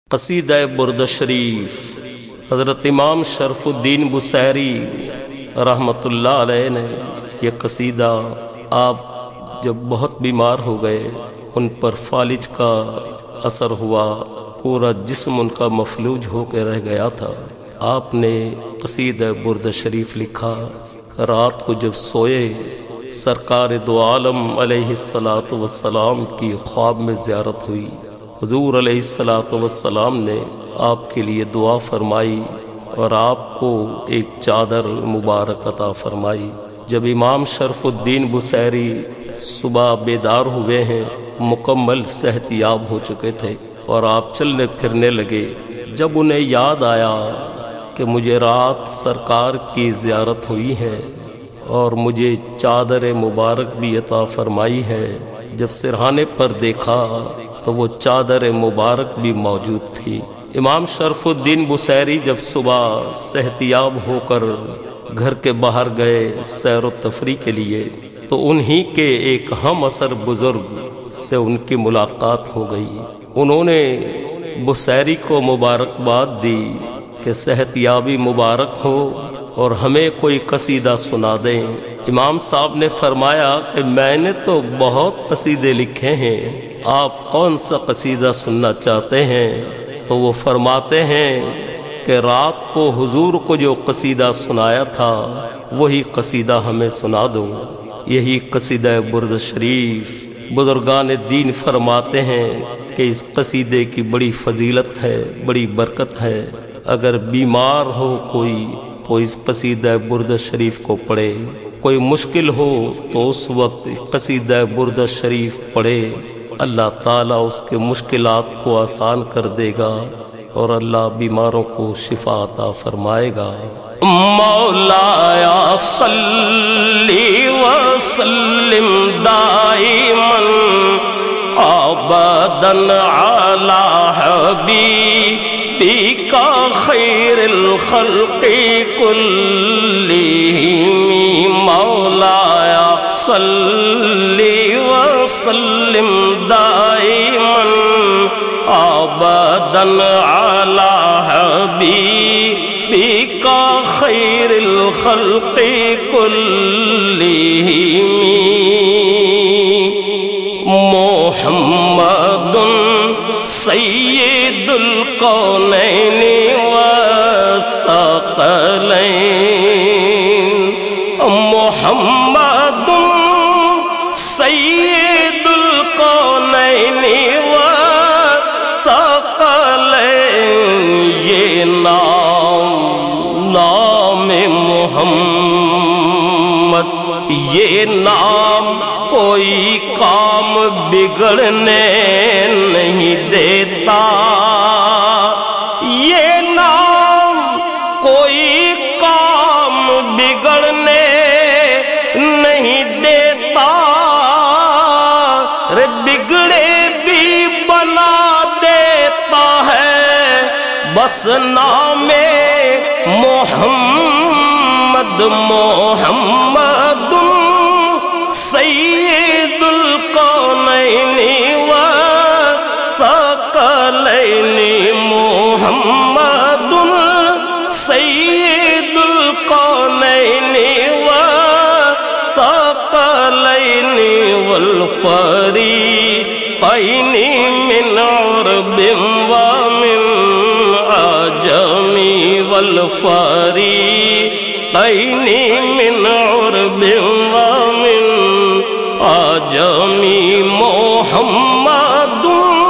قصیدہ برد شریف حضرت امام شرف الدین بصیری رحمۃ اللہ علیہ نے یہ قصیدہ آپ جب بہت بیمار ہو گئے، ان پر فالج کا اثر ہوا، پورا جسم ان کا مفلوج ہو کے رہ گیا تھا۔ آپ نے قصیدہ برد شریف لکھا۔ رات کو جب سوئے، سرکار دو عالم علیہ الصلاۃ والسلام کی خواب میں زیارت ہوئی۔ حضور علیہ الصلاۃ والسلام نے آپ کے لیے دعا فرمائی اور آپ کو ایک چادر مبارک عطا فرمائی۔ جب امام شرف الدین بصیری صبح بیدار ہوئے ہیں، مکمل صحت یاب ہو چکے تھے اور آپ چلنے پھرنے لگے، جب انہیں یاد آیا کہ مجھے رات سرکار کی زیارت ہوئی ہے اور مجھے چادر مبارک بھی عطا فرمائی ہے، جب سرہانے پر دیکھا تو وہ چادر مبارک بھی موجود تھی۔ امام شرف الدین بصیری جب صبح صحت یاب ہو کر گھر کے باہر گئے سیر و تفریح کے لیے، تو انہی کے ایک ہم عصر بزرگ سے ان کی ملاقات ہو گئی۔ انہوں نے بصیری کو مبارکباد دی کہ صحت یابی مبارک ہو اور ہمیں کوئی قصیدہ سنا دیں۔ امام صاحب نے فرمایا کہ میں نے تو بہت قصیدے لکھے ہیں، آپ کون سا قصیدہ سننا چاہتے ہیں؟ تو وہ فرماتے ہیں کہ رات کو حضور کو جو قصیدہ سنایا تھا وہی قصیدہ ہمیں سنا دو۔ یہی قصیدہ برد شریف۔ بزرگان دین فرماتے ہیں کہ اس قصیدے کی بڑی فضیلت ہے، بڑی برکت ہے۔ اگر بیمار ہو کوئی تو اس قصیدہ برد شریف کو پڑھے، کوئی مشکل ہو تو اس وقت قصیدہ برد شریف پڑھے، اللہ تعالیٰ اس کے مشکلات کو آسان کر دے گا اور اللہ بیماروں کو شفا عطا فرمائے گا۔ مولایا صلی وسلم دائما ابدا علی حبیبک خیر الخلق کلہم۔ مولایا صلی وسلم دائما ابدا علی حبیبک خیر الخلق کلہم۔ محمد سید الکونین والثقلین۔ محمد سید الکونین والثقلین۔ یہ نام محمد، یہ نام کوئی کام بگڑنے نہیں دیتا، یہ نام کوئی کام بگڑنے نہیں دیتا، رے بگڑے بھی بنا دیتا ہے بس نام محمد۔ محمد سید الکونین والثقلین۔ محمد سید الکونین والثقلین والفریقین من عرب ومن عجم، والفریقین من عرب ومن عجم۔ محمد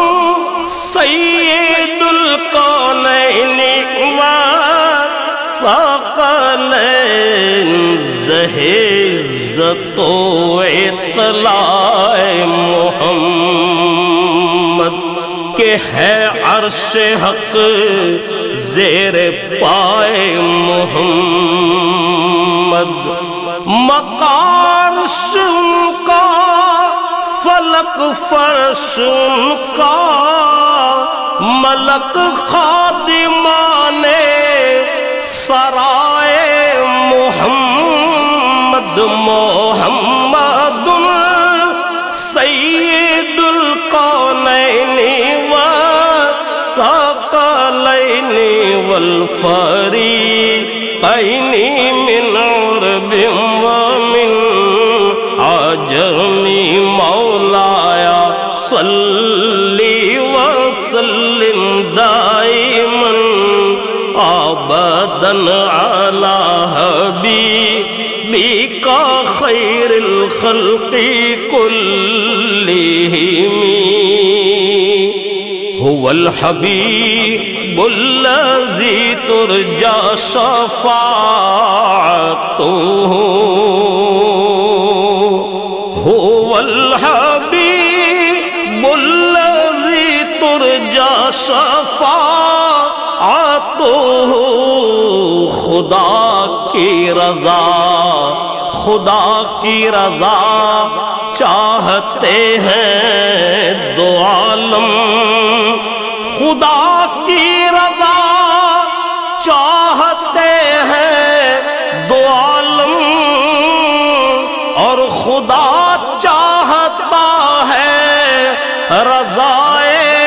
سید الکونین والثقلین۔ عزت و اطلاع محمد کہ ہے عرش حق زیر پائے محمد۔ مکارش ان کا فلک فرش ان کا، ملک خادمان سرائے محمد۔ محمد سید الکونین الثقلين والفريقين من عرب ومن عجم مولاي صل وسلم دائما ابدا على حبيبك خير الخلق كلهم هو الحبيب الذي ترجى شفاعته هو الحبيب الذي ترجى شفاعته خدا کی رضا چاہتے ہیں دو عالم خدا کی رضا چاہتے ہیں دو عالم اور خدا چاہتا ہے رضائے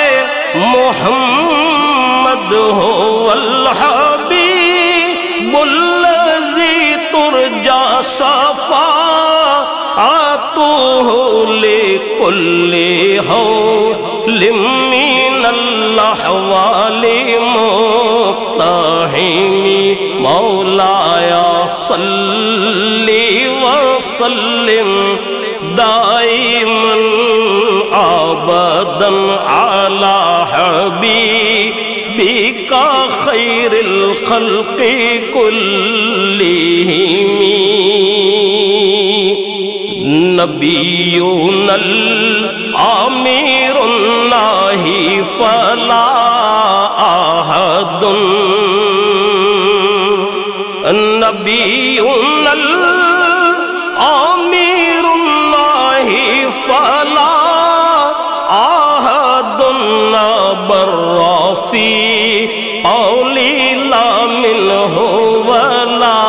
محمد ہو الحبیب الذی ترجى شفاعته لكل حول من الأحوال مقتحم مولاي صل وسلم دائما أبدا على حبيبك خير الخلق كلهم نبينا الأمير الناهي فلا أحد نبينا الأمير الناهي فلا أحد بر في قولي لا منه ولا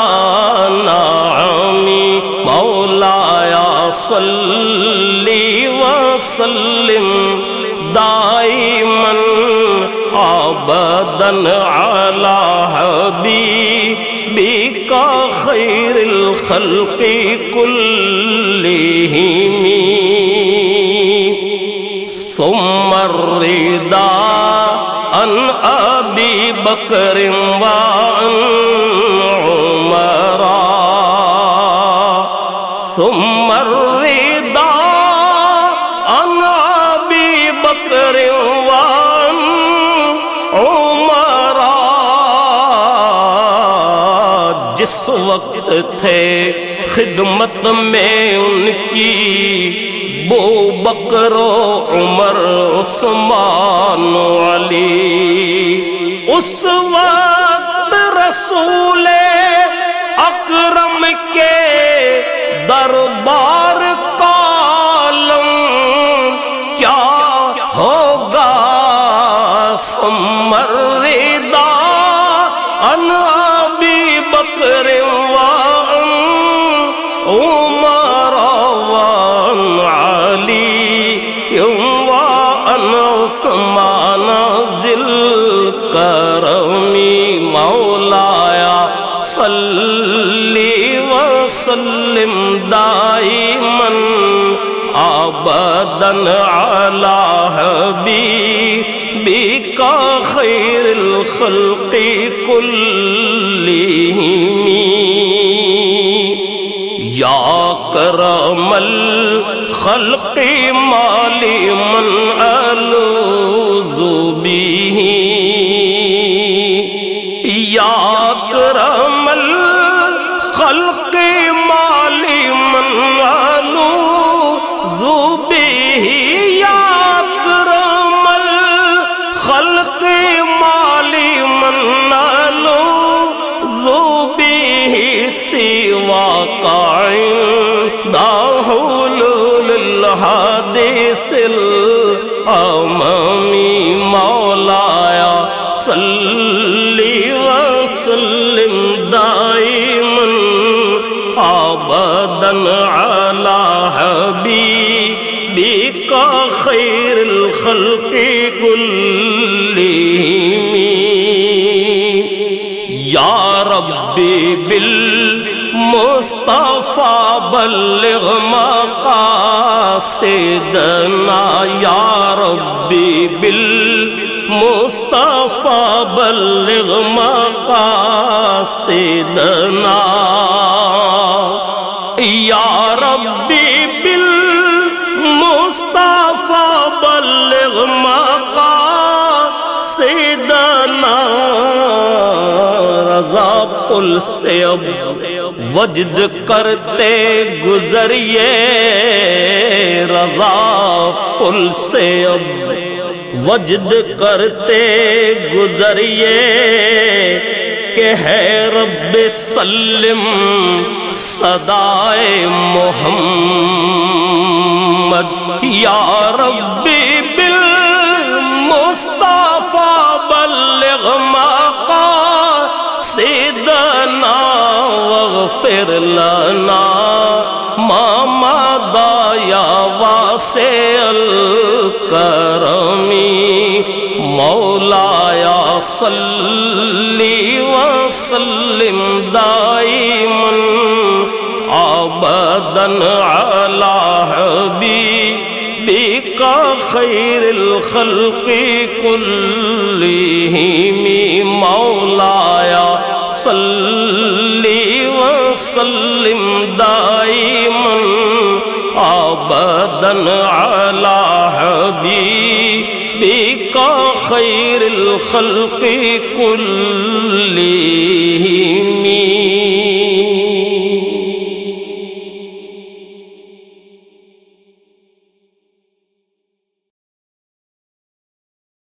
نعمي مولاي صل وسلم دائما ابدا على حبيبك خير الخلق كلهم ثم الرضا عن ابي بكر وعن عمر ثم الرضا عن ابي بكر وعن عمر جس وقت تھے خدمت میں ان کی ابو بکر و عمر عثمان و علی اس وقت رسول اکرم کے دربار کا عالم کیا ہوگا ثم الرضا عن ابی بکر وعن عمر وعن علی وعن عثمان ذی الکرم مولاي صل وسلم دائما ابدا على حبيبك خير الخلق كلهم يا اكرم الخلق ما لمن ألوذ به يا اکرم الخلق ما لمن ألوذ به يا اکرم الخلق ما لمن ألوذ به سواك عند حلول الحادث الأمامي مولاي صل وسلم دائما ابدا على حبيبك خير الخلق كلهم یا ربی بالمصطفیٰ بلغ مقاصدنا، یا ربی بالمصطفیٰ بلغ مقاصدنا، یا ربی بالمصطفیٰ بلغ مقاصدنا، رضا پل سے اب وجد کرتے گزریے، رضا پل سے اب وجد کرتے گزریے، کہ ہے رب سلم صدائے محمد، یا ربی بالمصطفیٰ بلغ مقاصدنا، واغفر لنا ما مضى یا واسع الکرم، مولایا صلی وسلم دائما ابدا علی حبیبک خیر الخلق کلہم، مولایا صلی وسلم دائما ابدا علی حبیبک خیر الخلق کلہم۔